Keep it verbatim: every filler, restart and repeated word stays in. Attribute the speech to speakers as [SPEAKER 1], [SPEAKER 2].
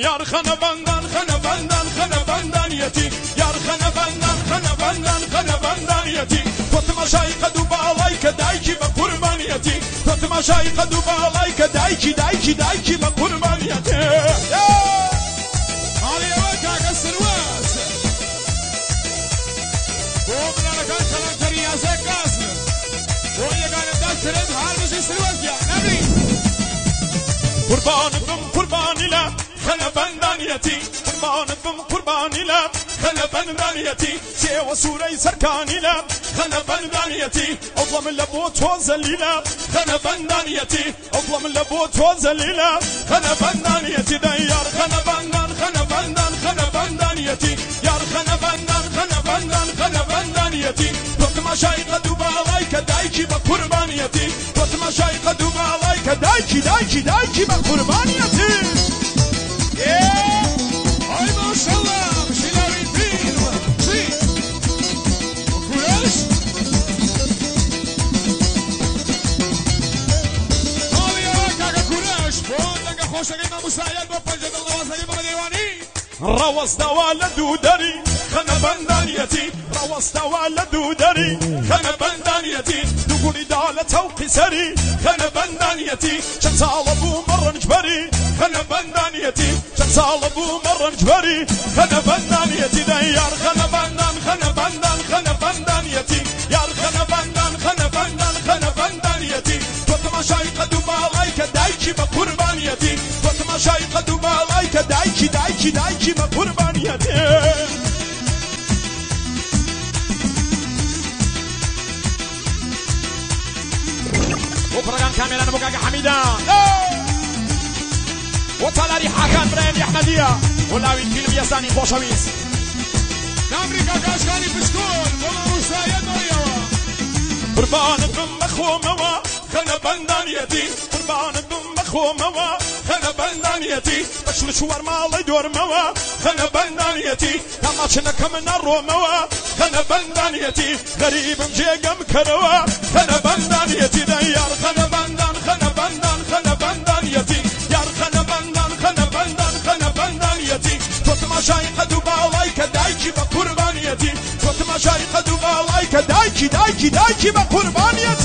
[SPEAKER 1] یار خنه بندن خنه بندن خنه بندانیتی یار خنه بندن خنه بندن خنه بندانیتی تو تماشای قد و بالای که دایکی به قربانیتی تو تماشای قد و بالای که دایکی دایکی دایکی به قربانیتی
[SPEAKER 2] حالی اول کاغذ سرواز بومنا لکان کلانتری یازه کاز و یگانه داد سرد حال بشی سرواز بیا نبی
[SPEAKER 1] قربانكم قرباني لا خنا بندانيتي قربانكم قرباني لا خنا بندانيتي سوى سوري سركاني لا خنا بندانيتي اظلم اللبوت وزليلا خنا بندانيتي اظلم اللبوت وزليلا خنا بندانيتي ديار خنا بندان خنا بندان خنا بندانيتي يار خنا بندان خنا بندان خنا بندانيتي توت ما شاي قد بالايك دايكي بقربانيتي توت ما شاي قد بالايك دايكي دايكي دايكي بقربانيتي
[SPEAKER 2] ay maşallah bir şeyler yapayım si kuruş حالی اول کاغذ kuruş بوندنگا خوشگی مساعد با پنجه دوازده با دیوانی
[SPEAKER 1] روز دوال دودري خنا بندانيتي روز دوال دودري خنا بندانيتي تقولي دالة وقسري خنا بندانيتي شمسال ابو مرة نجبري خنا بندانيتي شمسال ابو مرة نجبري خنا بندانيتي ديار خنا بندان خنا بندان خنا بندانيتي يار خنا بندان خنا بندان خنا بندانيتي توت ما شاي قد بالايك دايكي بقربانيتي توت ما شاي قد بالايك دايكي دايكي دايكي بقربانيتي وفرقان كاملا بوكاكا حميدة وطلاري حاكم برين احمدية ولاوي فيلم يساني بوشويس
[SPEAKER 2] امریکا کاشکانی پشکول بولا مساعد داريوا
[SPEAKER 1] قربانكم مخوموا خنا بندانيتي قربانكم مخوموا خنا بندانيتي بشر شوار مالي دور موا خنا بندانيتي لما شنكم نرو موا خنا بندانيتي غريب مجيقم كروا خنا بندانيتي ديار خنا بندان خنا بندان خنا بندانيتي يار خنا بندان خنا بندان خنا بندانيتي توت ما شاي قد بالايك دايكي بقربانيتي توت ما شاي قد بالايك دايكي دايكي دايكي بقربانيتي